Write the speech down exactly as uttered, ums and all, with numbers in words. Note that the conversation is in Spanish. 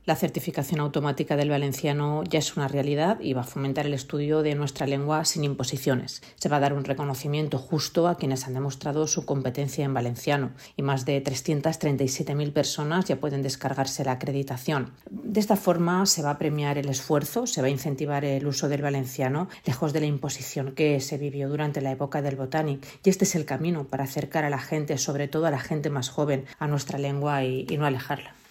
La certificación automática del valenciano ya es una realidad y va a fomentar el estudio de nuestra lengua sin imposiciones. Se va a dar un reconocimiento justo a quienes han demostrado su competencia en valenciano y más de trescientas treinta y siete mil personas ya pueden descargarse la acreditación. De esta forma se va a premiar el esfuerzo, se va a incentivar el uso del valenciano lejos de la imposición que se vivió durante la época del Botanic. Y este es el camino para acercar a la gente, sobre todo a la gente más joven, a nuestra lengua y, y no alejarla.